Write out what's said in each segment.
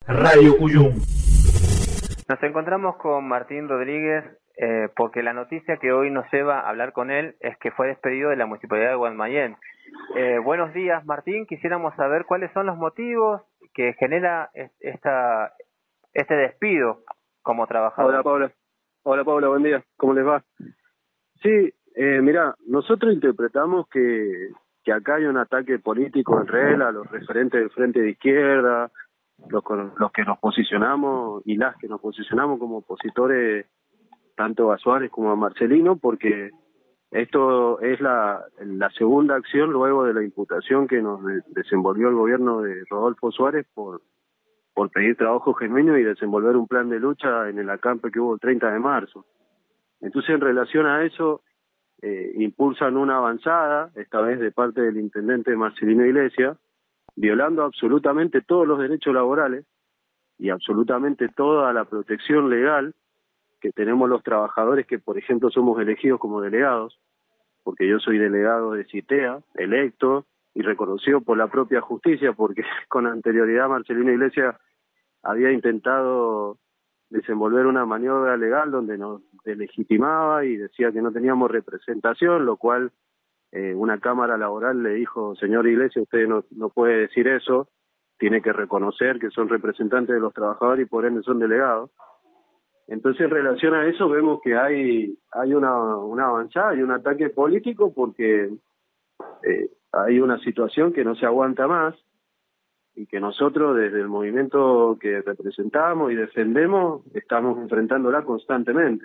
Radio Cuyum. Nos encontramos con Martín Rodríguez porque la noticia que hoy nos lleva a hablar con él es que fue despedido de la Municipalidad de Guaymallén. Buenos días, Martín. Quisiéramos saber cuáles son los motivos que genera este despido como trabajador. Hola, Paula. Hola, Paula, buen día. ¿Cómo les va? Sí, mirá, nosotros interpretamos que acá hay un ataque político en réel a los referentes del Frente de Izquierda, los que nos posicionamos y las que nos posicionamos como opositores tanto a Suárez como a Marcelino, porque esto es la segunda acción luego de la imputación que nos desenvolvió el gobierno de Rodolfo Suárez por pedir trabajo genuino y desenvolver un plan de lucha en el acampe que hubo el 30 de marzo. Entonces, en relación a eso, impulsan una avanzada, esta vez de parte del intendente Marcelino Iglesias, violando absolutamente todos los derechos laborales y absolutamente toda la protección legal que tenemos los trabajadores que, por ejemplo, somos elegidos como delegados, porque yo soy delegado de CITEA, electo y reconocido por la propia justicia, porque con anterioridad Marcelino Iglesias había intentado desenvolver una maniobra legal donde nos delegitimaba y decía que no teníamos representación, lo cual una cámara laboral le dijo: señor Iglesias, usted no puede decir eso, tiene que reconocer que son representantes de los trabajadores y por ende son delegados. Entonces, en relación a eso, vemos que hay una avanzada y un ataque político porque hay una situación que no se aguanta más y que nosotros, desde el movimiento que representamos y defendemos, estamos enfrentándola constantemente.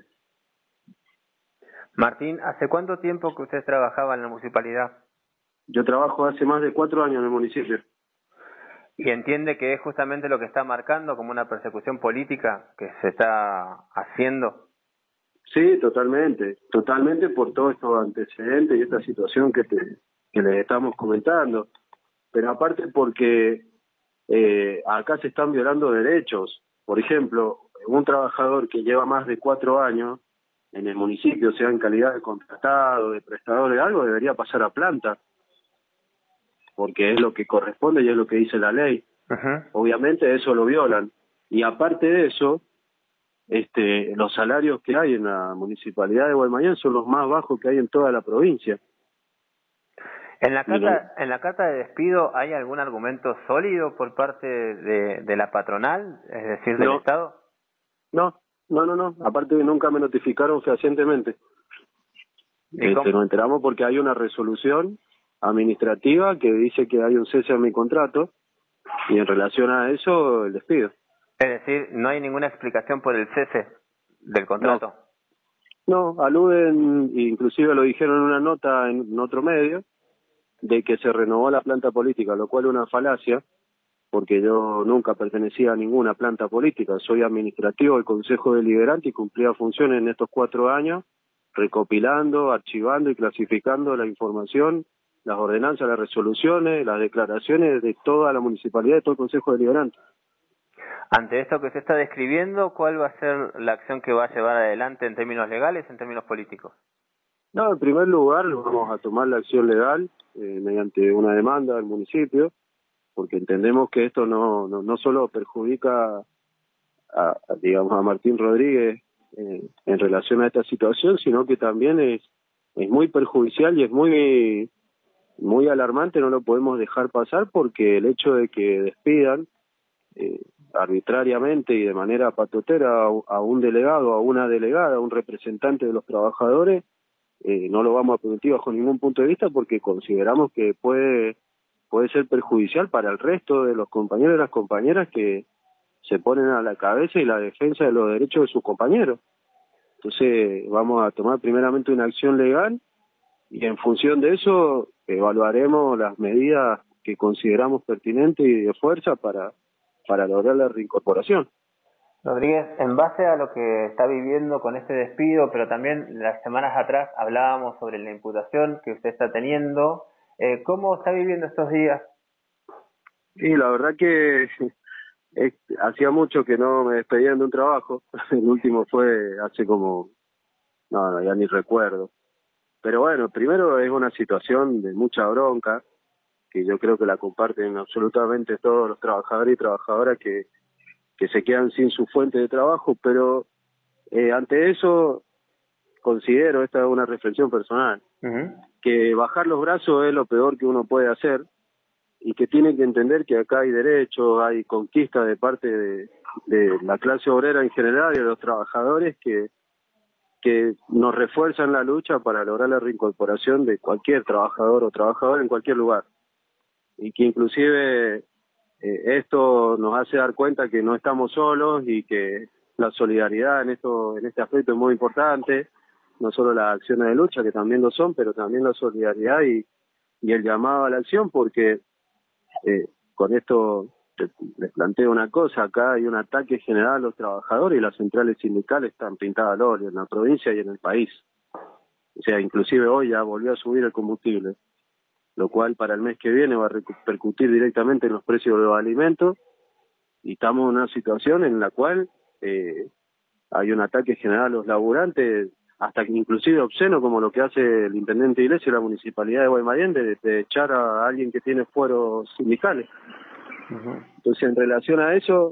Martín, ¿hace cuánto tiempo que usted trabajaba en la municipalidad? Yo trabajo hace más de 4 años en el municipio. ¿Y entiende que es justamente lo que está marcando como una persecución política que se está haciendo? Sí, totalmente por todos estos antecedentes y esta situación que les estamos comentando. Pero aparte porque acá se están violando derechos. Por ejemplo, un trabajador que lleva más de 4 años en el municipio, sea en calidad de contratado, de prestador de algo, debería pasar a planta, porque es lo que corresponde y es lo que dice la ley. Uh-huh. Obviamente eso lo violan. Y aparte de eso, los salarios que hay en la municipalidad de Guaymallén son los más bajos que hay en toda la provincia. ¿En la carta de despido hay algún argumento sólido por parte de la patronal, es decir, del Estado? No. Aparte nunca me notificaron fehacientemente. Nos enteramos porque hay una resolución administrativa que dice que hay un cese a mi contrato y en relación a eso el despido. Es decir, no hay ninguna explicación por el cese del contrato. No, aluden, inclusive lo dijeron en una nota en otro medio, de que se renovó la planta política, lo cual es una falacia, porque yo nunca pertenecía a ninguna planta política, soy administrativo del Consejo Deliberante y cumplía funciones en estos 4 años, recopilando, archivando y clasificando la información, las ordenanzas, las resoluciones, las declaraciones de toda la municipalidad, de todo el Consejo Deliberante. Ante esto que se está describiendo, ¿cuál va a ser la acción que va a llevar adelante en términos legales, en términos políticos? No, en primer lugar vamos a tomar la acción legal mediante una demanda del municipio, porque entendemos que esto no solo perjudica a Martín Rodríguez en relación a esta situación, sino que también es muy perjudicial y es muy alarmante, no lo podemos dejar pasar, porque el hecho de que despidan arbitrariamente y de manera patotera a un delegado, a una delegada, a un representante de los trabajadores, no lo vamos a permitir bajo ningún punto de vista, porque consideramos que puede ser perjudicial para el resto de los compañeros y las compañeras que se ponen a la cabeza y la defensa de los derechos de sus compañeros. Entonces vamos a tomar primeramente una acción legal y en función de eso evaluaremos las medidas que consideramos pertinentes y de fuerza para lograr la reincorporación. Rodríguez, en base a lo que está viviendo con este despido, pero también las semanas atrás hablábamos sobre la imputación que usted está teniendo, ¿cómo está viviendo estos días? Sí, la verdad que hacía mucho que no me despedían de un trabajo. El último fue hace ya ni recuerdo. Pero bueno, primero es una situación de mucha bronca, que yo creo que la comparten absolutamente todos los trabajadores y trabajadoras que que se quedan sin su fuente de trabajo, pero ante eso considero, esta es una reflexión personal, que bajar los brazos es lo peor que uno puede hacer y que tiene que entender que acá hay derechos, hay conquistas de parte de la clase obrera en general y de los trabajadores que nos refuerzan la lucha para lograr la reincorporación de cualquier trabajador o trabajadora en cualquier lugar. Y que inclusive esto nos hace dar cuenta que no estamos solos y que la solidaridad en este aspecto es muy importante, no solo las acciones de lucha, que también lo son, pero también la solidaridad y el llamado a la acción, porque con esto les planteo una cosa: acá hay un ataque general a los trabajadores y las centrales sindicales están pintadas al óleo en la provincia y en el país. O sea, inclusive hoy ya volvió a subir el combustible, lo cual para el mes que viene va a repercutir directamente en los precios de los alimentos, y estamos en una situación en la cual hay un ataque general a los laburantes, hasta que inclusive obsceno, como lo que hace el intendente Iglesias y la municipalidad de Guaymallén, de echar a alguien que tiene fueros sindicales. Entonces, en relación a eso,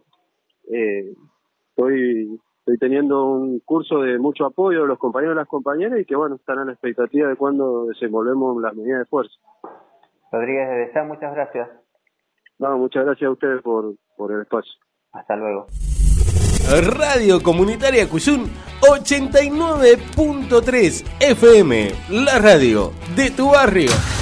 estoy teniendo un curso de mucho apoyo de los compañeros y las compañeras, y que bueno, están a la expectativa de cuándo desenvolvemos las medidas de fuerza. Rodríguez, desde ya, muchas gracias. No, muchas gracias a ustedes por el espacio. Hasta luego. Radio Comunitaria Cuyún 89.3 FM, la radio de tu barrio.